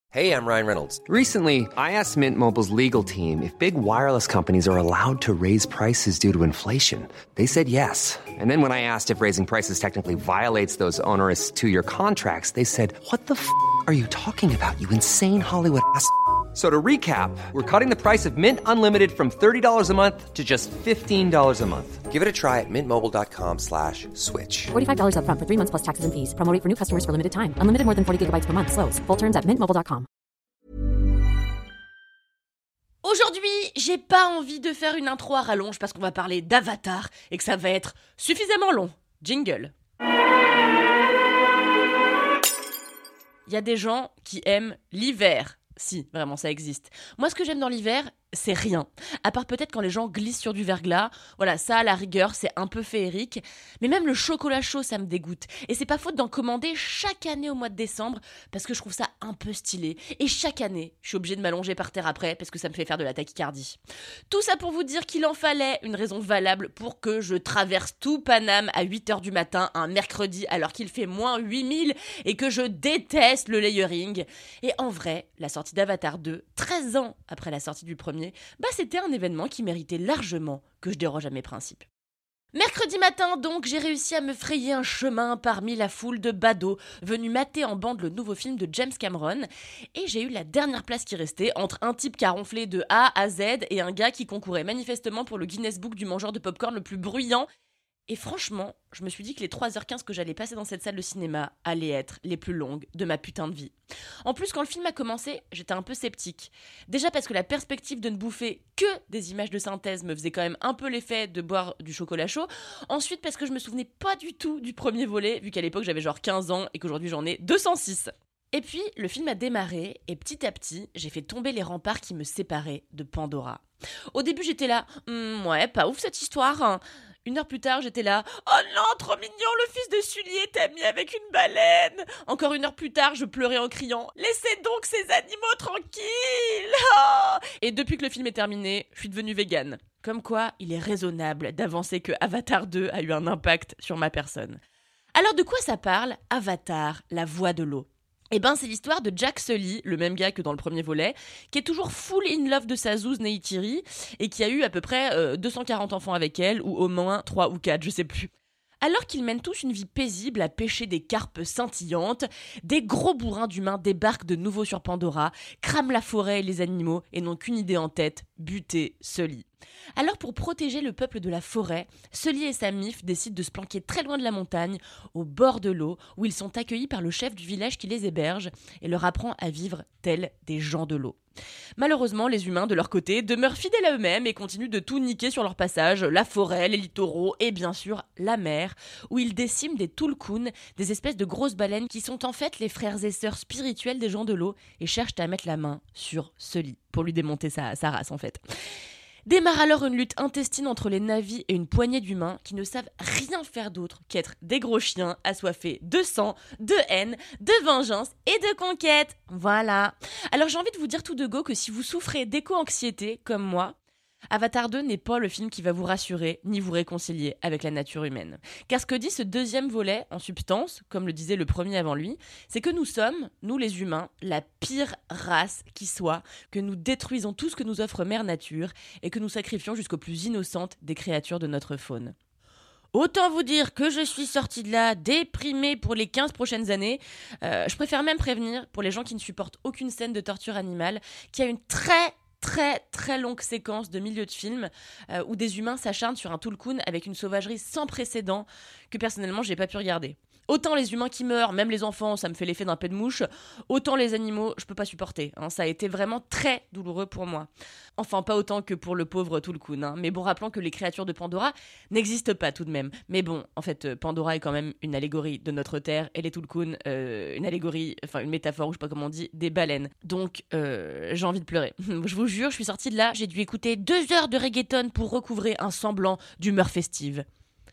Hey, I'm Ryan Reynolds. Recently, I asked Mint Mobile's legal team if big wireless companies are allowed to raise prices due to inflation. They said yes. And then when I asked if raising prices technically violates those onerous two-year contracts, they said, "What the f*** are you talking about, you insane Hollywood ass?" So to recap, we're cutting the price of Mint Unlimited from $30 a month to just $15 a month. Give it a try at mintmobile.com/switch. $45 up front for 3 months plus taxes and fees. Promo rate for new customers for limited time. Unlimited more than 40 gigabytes per month. Slows full terms at mintmobile.com. Aujourd'hui, j'ai pas envie de faire une intro à rallonge parce qu'on va parler d'Avatar et que ça va être suffisamment long. Jingle. Il y a des gens qui aiment l'hiver. Si, vraiment, ça existe. Moi, ce que j'aime dans l'hiver, c'est rien. À part peut-être quand les gens glissent sur du verglas. Voilà, ça, à la rigueur, c'est un peu féerique. Mais même le chocolat chaud, ça me dégoûte. Et c'est pas faute d'en commander chaque année au mois de décembre parce que je trouve ça un peu stylé. Et chaque année, je suis obligée de m'allonger par terre après parce que ça me fait faire de la tachycardie. Tout ça pour vous dire qu'il en fallait une raison valable pour que je traverse tout Paname à 8h du matin un mercredi alors qu'il fait moins 8000 et que je déteste le layering. Et en vrai, la sortie d'Avatar 2, 13 ans après la sortie du premier, c'était un événement qui méritait largement que je déroge à mes principes. Mercredi matin, donc, j'ai réussi à me frayer un chemin parmi la foule de badauds venus mater en bande le nouveau film de James Cameron, et j'ai eu la dernière place qui restait entre un type qui a ronflé de A à Z et un gars qui concourait manifestement pour le Guinness Book du mangeur de popcorn le plus bruyant. Et franchement, je me suis dit que les 3h15 que j'allais passer dans cette salle de cinéma allaient être les plus longues de ma putain de vie. En plus, quand le film a commencé, j'étais un peu sceptique. Déjà parce que la perspective de ne bouffer que des images de synthèse me faisait quand même un peu l'effet de boire du chocolat chaud. Ensuite, parce que je me souvenais pas du tout du premier volet, vu qu'à l'époque j'avais genre 15 ans et qu'aujourd'hui j'en ai 206. Et puis, le film a démarré et petit à petit, j'ai fait tomber les remparts qui me séparaient de Pandora. Au début, j'étais là, ouais, pas ouf cette histoire, hein. 1 heure plus tard, j'étais là, oh non, trop mignon, le fils de Sully est ami avec une baleine. Encore 1 heure plus tard, je pleurais en criant, laissez donc ces animaux tranquilles. Oh. Et depuis que le film est terminé, je suis devenue végane. Comme quoi, il est raisonnable d'avancer que Avatar 2 a eu un impact sur ma personne. Alors de quoi ça parle, Avatar, la voix de l'eau ? C'est l'histoire de Jack Sully, le même gars que dans le premier volet, qui est toujours full in love de sa zouze Neytiri et qui a eu à peu près 240 enfants avec elle, ou au moins 3 ou 4, je sais plus. Alors qu'ils mènent tous une vie paisible à pêcher des carpes scintillantes, des gros bourrins d'humains débarquent de nouveau sur Pandora, crament la forêt et les animaux et n'ont qu'une idée en tête, buter Sully. Alors pour protéger le peuple de la forêt, Sully et sa mif décident de se planquer très loin de la montagne, au bord de l'eau, où ils sont accueillis par le chef du village qui les héberge et leur apprend à vivre tels des gens de l'eau. Malheureusement, les humains, de leur côté, demeurent fidèles à eux-mêmes et continuent de tout niquer sur leur passage, la forêt, les littoraux et bien sûr la mer, où ils déciment des tulkuns, des espèces de grosses baleines qui sont en fait les frères et sœurs spirituels des gens de l'eau et cherchent à mettre la main sur Sully, pour lui démonter sa race en fait. Démarre alors une lutte intestine entre les navis et une poignée d'humains qui ne savent rien faire d'autre qu'être des gros chiens assoiffés de sang, de haine, de vengeance et de conquête. Voilà. Alors j'ai envie de vous dire tout de go que si vous souffrez d'éco-anxiété comme moi, Avatar 2 n'est pas le film qui va vous rassurer ni vous réconcilier avec la nature humaine. Car ce que dit ce deuxième volet, en substance, comme le disait le premier avant lui, c'est que nous sommes, nous les humains, la pire race qui soit, que nous détruisons tout ce que nous offre Mère Nature et que nous sacrifions jusqu'aux plus innocentes des créatures de notre faune. Autant vous dire que je suis sortie de là déprimée pour les 15 prochaines années. Je préfère même prévenir, pour les gens qui ne supportent aucune scène de torture animale, qu'il y a une très longue séquence de milieu de film où des humains s'acharnent sur un tulkun avec une sauvagerie sans précédent que personnellement j'ai pas pu regarder. Autant les humains qui meurent, même les enfants, ça me fait l'effet d'un pet de mouche, autant les animaux, je peux pas supporter. Ça a été vraiment très douloureux pour moi. Enfin, pas autant que pour le pauvre tulkun. Mais bon, rappelons que les créatures de Pandora n'existent pas tout de même. Mais bon, en fait, Pandora est quand même une allégorie de notre terre, et les tulkuns, une allégorie, enfin une métaphore, ou je sais pas comment on dit, des baleines. Donc, j'ai envie de pleurer. Je vous jure, je suis sortie de là, j'ai dû écouter 2 heures de reggaeton pour recouvrer un semblant d'humeur festive.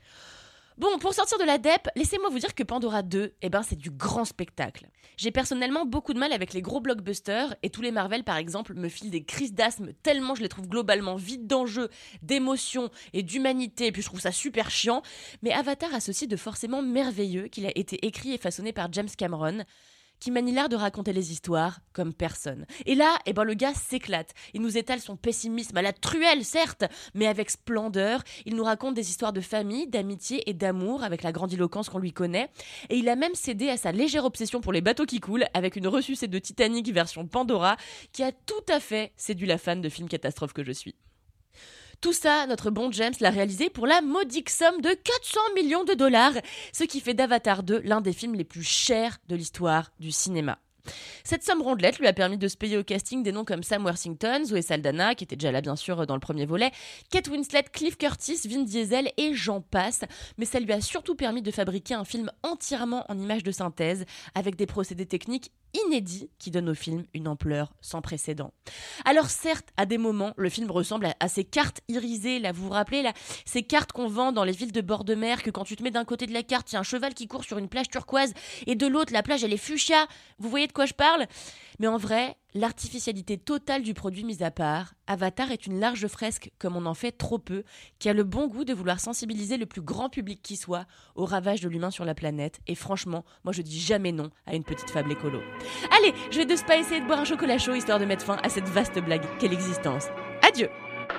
Bon, pour sortir de la dep, laissez-moi vous dire que Pandora 2, c'est du grand spectacle. J'ai personnellement beaucoup de mal avec les gros blockbusters, et tous les Marvel par exemple me filent des crises d'asthme tellement je les trouve globalement vides d'enjeux, d'émotions et d'humanité, et puis je trouve ça super chiant. Mais Avatar a ceci de forcément merveilleux qu'il a été écrit et façonné par James Cameron, qui manie l'art de raconter les histoires comme personne. Et là, le gars s'éclate. Il nous étale son pessimisme à la truelle, certes, mais avec splendeur. Il nous raconte des histoires de famille, d'amitié et d'amour avec la grandiloquence qu'on lui connaît. Et il a même cédé à sa légère obsession pour les bateaux qui coulent avec une ressucée de Titanic version Pandora qui a tout à fait séduit la fan de films catastrophes que je suis. Tout ça, notre bon James l'a réalisé pour la modique somme de 400 millions de dollars, ce qui fait d'Avatar 2 l'un des films les plus chers de l'histoire du cinéma. Cette somme rondelette lui a permis de se payer au casting des noms comme Sam Worthington, Zoé Saldana, qui était déjà là bien sûr dans le premier volet, Kate Winslet, Cliff Curtis, Vin Diesel et j'en passe, mais ça lui a surtout permis de fabriquer un film entièrement en images de synthèse, avec des procédés techniques inédits qui donnent au film une ampleur sans précédent. Alors certes, à des moments, le film ressemble à ces cartes irisées, là, vous vous rappelez, là, ces cartes qu'on vend dans les villes de bord de mer, que quand tu te mets d'un côté de la carte, il y a un cheval qui court sur une plage turquoise, et de l'autre, la plage, elle est fuchsia. Vous voyez de quoi je parle ? Mais en vrai, l'artificialité totale du produit mis à part, Avatar est une large fresque, comme on en fait trop peu, qui a le bon goût de vouloir sensibiliser le plus grand public qui soit aux ravages de l'humain sur la planète. Et franchement, moi je dis jamais non à une petite fable écolo. Allez, je vais de ce pas essayer de boire un chocolat chaud histoire de mettre fin à cette vaste blague qu'est l'existence. Adieu!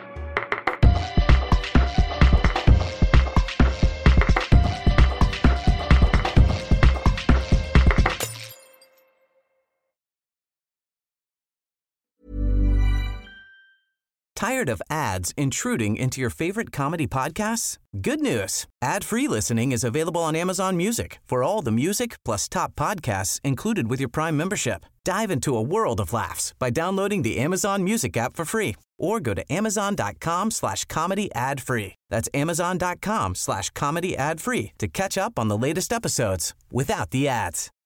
Tired of ads intruding into your favorite comedy podcasts? Good news. Ad-free listening is available on Amazon Music for all the music plus top podcasts included with your Prime membership. Dive into a world of laughs by downloading the Amazon Music app for free or go to amazon.com/comedy ad-free. That's amazon.com/comedy ad-free to catch up on the latest episodes without the ads.